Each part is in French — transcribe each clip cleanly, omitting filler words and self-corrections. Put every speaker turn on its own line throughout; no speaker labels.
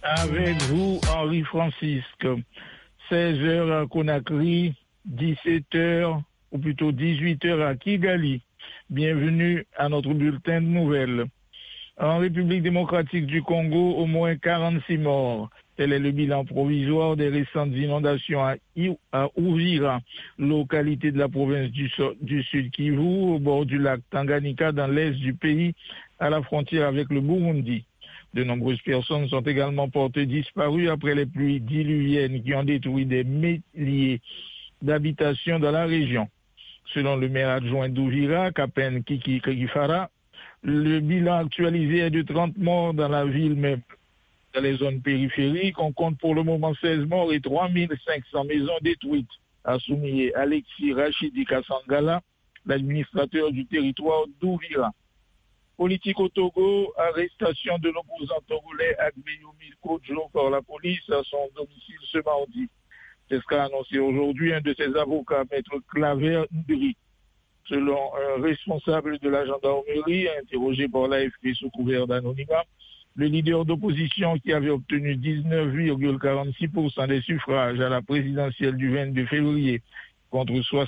Avec vous, Henri Francisque. 16h à Conakry, 17h, ou plutôt 18h à Kigali. Bienvenue à notre bulletin de nouvelles. En République démocratique du Congo, au moins 46 morts. Tel est le bilan provisoire des récentes inondations à Uvira, localité de la province du Sud Kivu, au bord du lac Tanganyika, dans l'est du pays, à la frontière avec le Burundi. De nombreuses personnes sont également portées disparues après les pluies diluviennes qui ont détruit des milliers d'habitations dans la région. Selon le maire adjoint d'Uvira, Kapen Kiki Kekifara, le bilan actualisé est de 30 morts dans la ville même. Dans les zones périphériques, on compte pour le moment 16 morts et 3500 maisons détruites, a souligné Alexis Rachidi Kassangala, l'administrateur du territoire d'Uvira. Politique au Togo, arrestation de l'opposant togolais Agbeyomi Kodjo par la police à son domicile ce mardi. C'est ce qu'a annoncé aujourd'hui un de ses avocats, Maître Claver Ndri. Selon un responsable de la gendarmerie, interrogé par l'AFP sous couvert d'anonymat, le leader d'opposition qui avait obtenu 19,46% des suffrages à la présidentielle du 22 février contre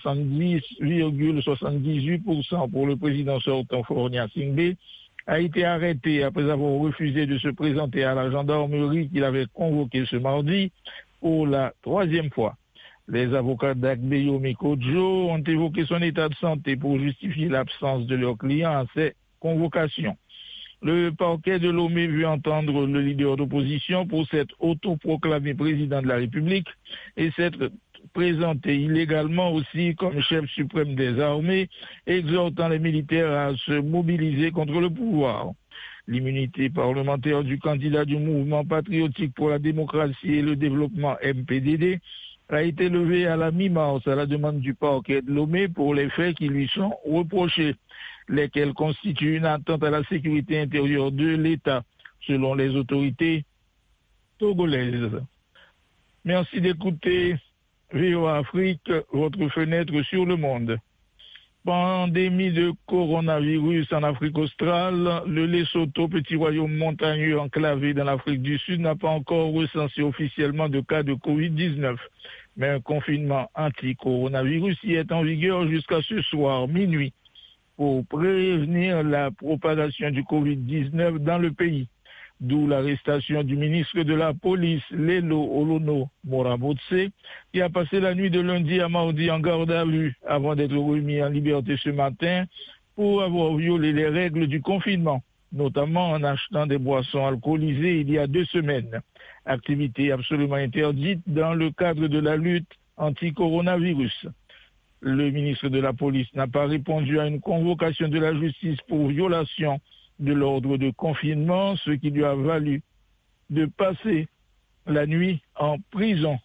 70,78% pour le président sortant Fornia Singbe, a été arrêté après avoir refusé de se présenter à la gendarmerie qu'il avait convoquée ce mardi pour la troisième fois. Les avocats d'Agbeyomi Kodjo ont évoqué son état de santé pour justifier l'absence de leur client à ces convocations. Le parquet de Lomé veut entendre le leader d'opposition pour s'être autoproclamé président de la République et s'être présenté illégalement aussi comme chef suprême des armées, exhortant les militaires à se mobiliser contre le pouvoir. L'immunité parlementaire du candidat du mouvement patriotique pour la démocratie et le développement MPDD a été levée à la mi-mars à la demande du parquet de Lomé pour les faits qui lui sont reprochés, lesquels constituent une atteinte à la sécurité intérieure de l'État, selon les autorités togolaises. Merci d'écouter VOA Afrique, votre fenêtre sur le monde. Pandémie de coronavirus en Afrique australe, le Lesotho, petit royaume montagneux enclavé dans l'Afrique du Sud, n'a pas encore recensé officiellement de cas de Covid-19. Mais un confinement anti-coronavirus y est en vigueur jusqu'à ce soir, minuit, pour prévenir la propagation du Covid-19 dans le pays. D'où l'arrestation du ministre de la Police, Lelo Olono Morabotse, qui a passé la nuit de lundi à mardi en garde à vue avant d'être remis en liberté ce matin pour avoir violé les règles du confinement, notamment en achetant des boissons alcoolisées il y a 2 semaines. Activité absolument interdite dans le cadre de la lutte anti-coronavirus. Le ministre de la Police n'a pas répondu à une convocation de la justice pour violation de l'ordre de confinement, ce qui lui a valu de passer la nuit en prison.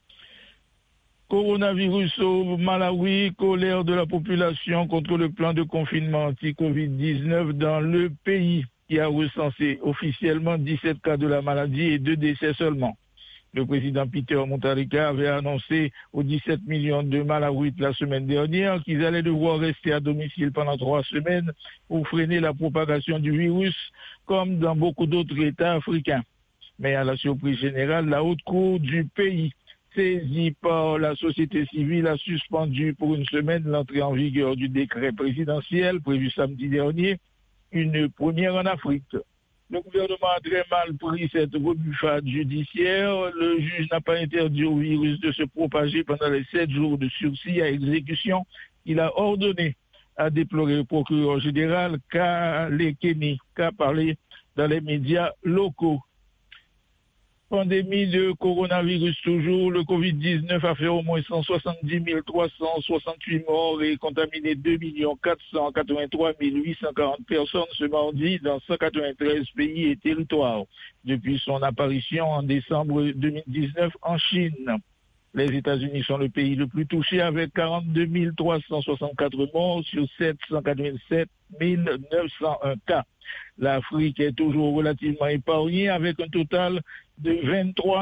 Coronavirus au Malawi, colère de la population contre le plan de confinement anti-Covid-19 dans le pays qui a recensé officiellement 17 cas de la maladie et 2 décès seulement. Le président Peter Mutharika avait annoncé aux 17 millions de Malawites la semaine dernière qu'ils allaient devoir rester à domicile pendant 3 semaines pour freiner la propagation du virus, comme dans beaucoup d'autres États africains. Mais à la surprise générale, la haute cour du pays, saisie par la société civile, a suspendu pour 1 semaine l'entrée en vigueur du décret présidentiel prévu samedi dernier, une première en Afrique. Le gouvernement a très mal pris cette rebuffade judiciaire. Le juge n'a pas interdit au virus de se propager pendant les 7 jours de sursis à exécution. Il a ordonné, a déploré le procureur général Kalekeni, qui a parlé dans les médias locaux. Pandémie de coronavirus toujours, le Covid-19 a fait au moins 170 368 morts et contaminé 2 483 840 personnes ce mardi dans 193 pays et territoires depuis son apparition en décembre 2019 en Chine. Les États-Unis sont le pays le plus touché avec 42 364 morts sur 787 901 cas. L'Afrique est toujours relativement épargnée avec un total de 23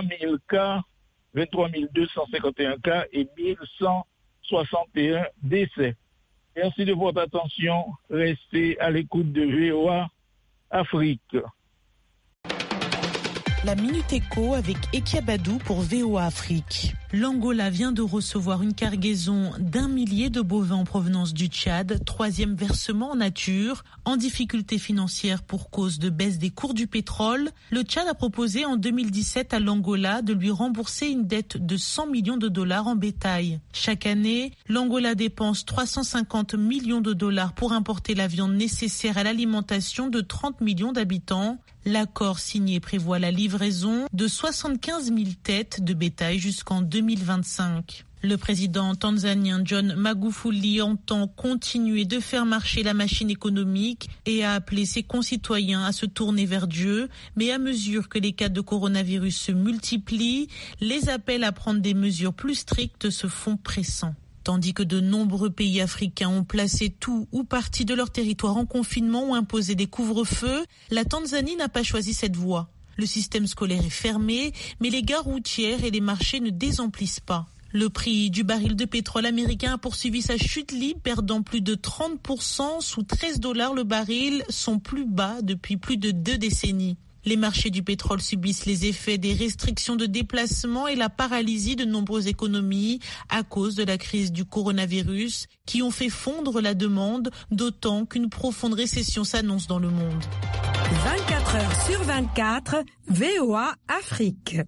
251 cas et 1161 décès. Merci de votre attention. Restez à l'écoute de VOA Afrique.
La Minute Éco avec Ekiabadou pour VOA Afrique. L'Angola vient de recevoir une cargaison d'1 millier de bovins en provenance du Tchad, 3e versement en nature. En difficulté financière pour cause de baisse des cours du pétrole, le Tchad a proposé en 2017 à l'Angola de lui rembourser une dette de 100 millions de dollars en bétail. Chaque année, l'Angola dépense 350 millions de dollars pour importer la viande nécessaire à l'alimentation de 30 millions d'habitants. L'accord signé prévoit la livraison de 75 000 têtes de bétail jusqu'en 2025. Le président tanzanien John Magufuli entend continuer de faire marcher la machine économique et a appelé ses concitoyens à se tourner vers Dieu. Mais à mesure que les cas de coronavirus se multiplient, les appels à prendre des mesures plus strictes se font pressants. Tandis que de nombreux pays africains ont placé tout ou partie de leur territoire en confinement ou imposé des couvre-feux, la Tanzanie n'a pas choisi cette voie. Le système scolaire est fermé, mais les gares routières et les marchés ne désemplissent pas. Le prix du baril de pétrole américain a poursuivi sa chute libre, perdant plus de 30% sous $13 le baril, son plus bas depuis plus de 2 décennies. Les marchés du pétrole subissent les effets des restrictions de déplacement et la paralysie de nombreuses économies à cause de la crise du coronavirus qui ont fait fondre la demande, d'autant qu'une profonde récession s'annonce dans le monde.
24 heures sur 24, VOA Afrique.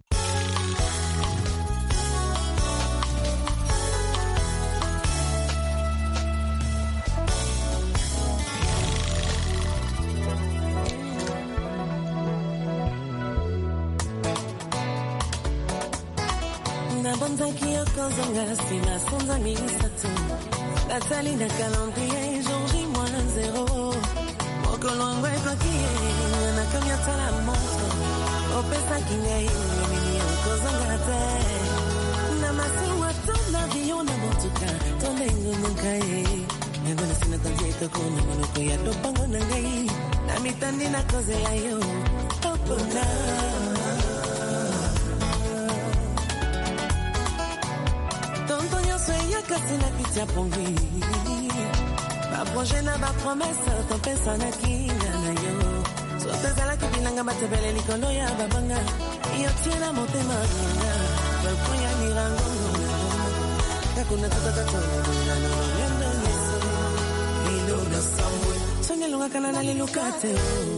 Bonzakia kozanga sina sonza misatu Natali na calendrier jour J-0 Mokolongo ekokie na kamyata la montre Opesa kingai mimi kozanga te Na masiwa tona avion na motuka Tolengo nunkae Ngona sina tanjeka kuna manoko ya dopango na ngai Na mitandi na kozela yo Opona Kasi na kitia pongi Ba projet na ba promesse Topesa na kinga na yo Sotezala kibilanga matebele likolo ya babanga Iyo tiena motema nanga Balkoya nirango Kakuna tutatato Nano yendo yeso Lilo na samwe Sonye lunga kana na lilukate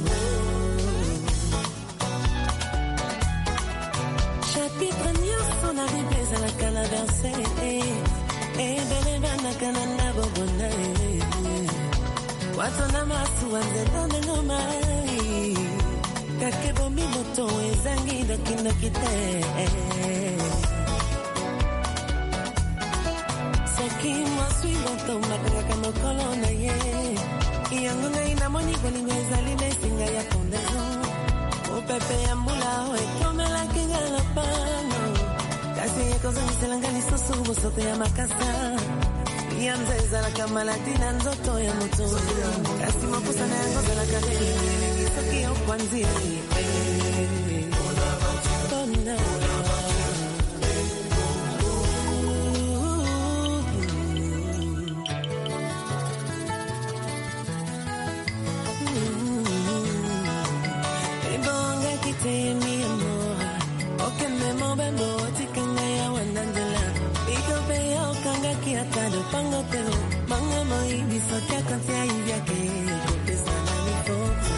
Chapitre nyoso na Bible la kana danse Ebelebana kanana bobona Watona masu wanze done ngomai Kakebo mimoto ezangi dokindo kite Soki mwasui boto makanga kama kolona ye Iyangunga inamoni kolingo ezali nesinga ya fondezo Upepe ya mbula oekomela kinga lopano Kasi yekozo niselangani susu Bosote ya makasa Yamzeza la kamalatina nzoto ya moto Kasi mapusa na yangoza la kadeli Soki ya ukwanzi Bona Ebonga kite mi amor Oke memo bembo Kiata do pango tero Manga moi biso kia kantia ivyake Kopesa na mifoto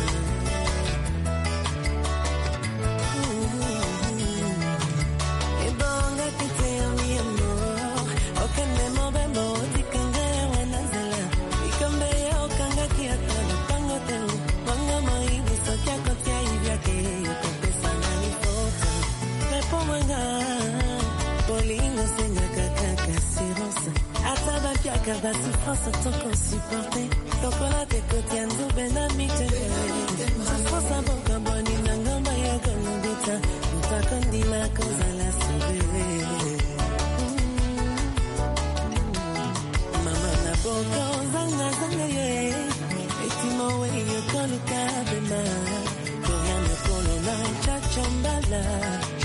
Ebonga kite mi amor Okene mo bembo Tikanga ya wanazela Ikambe ya okanga kiata do pango tero Manga moi biso kia kantia ivyake Kopesa na mifoto Repo manga Polingo senga kakaka sirosa Ataba piaka ba souffrance toko supporter Toko la te kotia nzube na mitele Souffrance aboka boni na ngamba ya konobita Mutakondi la koza la soube Mama na boko zanga zanga ye Etimo we yo kolu kabema Korean yo kolo na chachambala